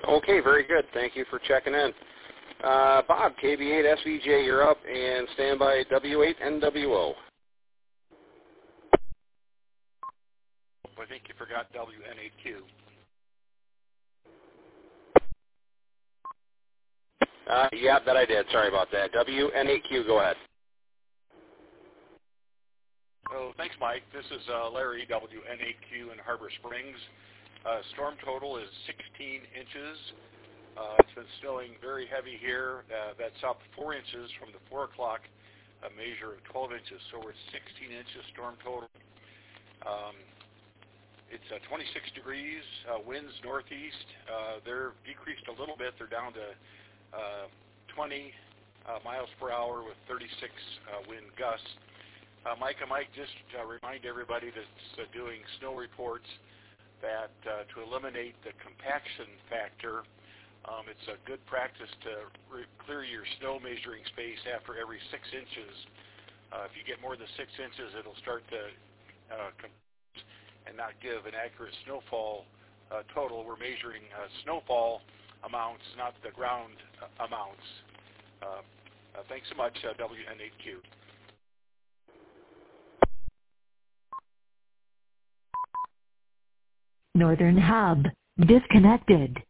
Okay, very good. Thank you for checking in. Bob, KB8SVJ, you're up, and stand by W8NWO. I think you forgot WN8Q. Yeah, that I did. Sorry about that. WN8Q, go ahead. Oh, thanks, Mike. This is Larry, WN8Q in Harbor Springs. Storm total is 16 inches. It's been snowing very heavy here. That's up 4 inches from the 4 o'clock measure of 12 inches. So we're at 16 inches storm total. It's 26 degrees, winds northeast. They're decreased a little bit. They're down to 20 miles per hour with 36 wind gusts. Mike, I might just remind everybody that's doing snow reports that to eliminate the compaction factor, it's a good practice to clear your snow measuring space after every 6 inches. If you get more than 6 inches, it'll start to and not give an accurate snowfall total. We're measuring snowfall amounts, not the ground amounts. Thanks so much, WN8Q. Northern Hub disconnected.